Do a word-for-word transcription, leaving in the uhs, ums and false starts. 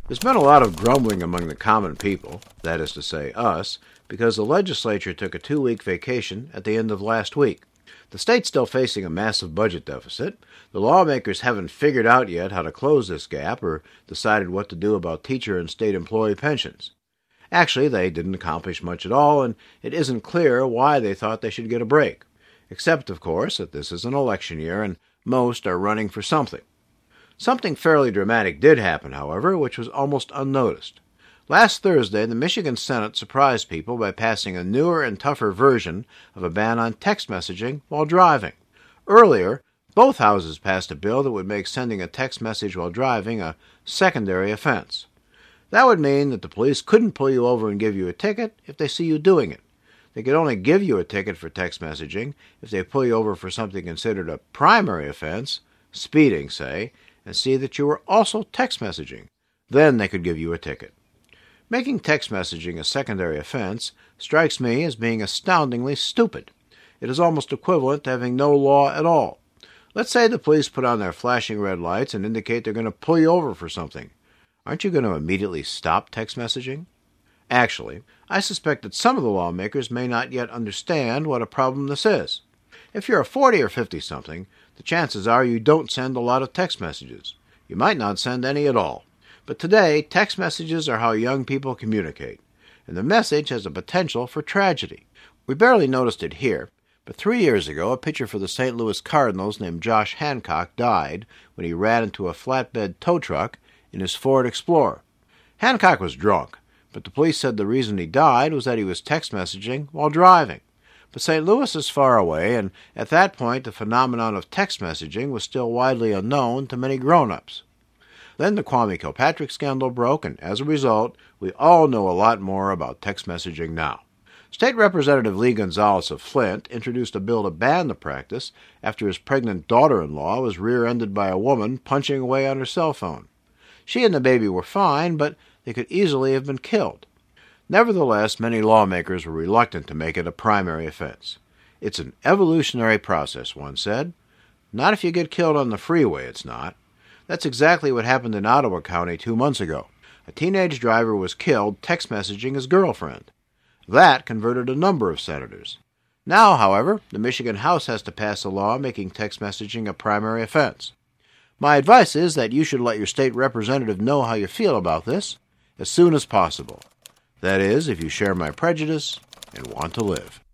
There's been a lot of grumbling among the common people, that is to say, us, because the legislature took a two-week vacation at the end of last week. The state's still facing a massive budget deficit. The lawmakers haven't figured out yet how to close this gap or decided what to do about teacher and state employee pensions. Actually, they didn't accomplish much at all, and it isn't clear why they thought they should get a break. Except, of course, that this is an election year and most are running for something. Something fairly dramatic did happen, however, which was almost unnoticed. Last Thursday, the Michigan Senate surprised people by passing a newer and tougher version of a ban on text messaging while driving. Earlier, both houses passed a bill that would make sending a text message while driving a secondary offense. That would mean that the police couldn't pull you over and give you a ticket if they see you doing it. They could only give you a ticket for text messaging if they pull you over for something considered a primary offense, speeding, say, and see that you were also text messaging. Then they could give you a ticket. Making text messaging a secondary offense strikes me as being astoundingly stupid. It is almost equivalent to having no law at all. Let's say the police put on their flashing red lights and indicate they're going to pull you over for something. Aren't you going to immediately stop text messaging? Actually, I suspect that some of the lawmakers may not yet understand what a problem this is. If you're a forty or fifty-something, the chances are you don't send a lot of text messages. You might not send any at all. But today, text messages are how young people communicate, and the message has a potential for tragedy. We barely noticed it here, but three years ago, a pitcher for the Saint Louis Cardinals named Josh Hancock died when he ran into a flatbed tow truck in his Ford Explorer. Hancock was drunk, but the police said the reason he died was that he was text messaging while driving. But Saint Louis is far away, and at that point the phenomenon of text messaging was still widely unknown to many grown-ups. Then the Kwame Kilpatrick scandal broke, and as a result, we all know a lot more about text messaging now. State Representative Lee Gonzalez of Flint introduced a bill to ban the practice after his pregnant daughter-in-law was rear-ended by a woman punching away on her cell phone. She and the baby were fine, but they could easily have been killed. Nevertheless, many lawmakers were reluctant to make it a primary offense. It's an evolutionary process, one said. Not if you get killed on the freeway, it's not. That's exactly what happened in Ottawa County two months ago. A teenage driver was killed text messaging his girlfriend. That converted a number of senators. Now, however, the Michigan House has to pass a law making text messaging a primary offense. My advice is that you should let your state representative know how you feel about this as soon as possible. That is, if you share my prejudice and want to live.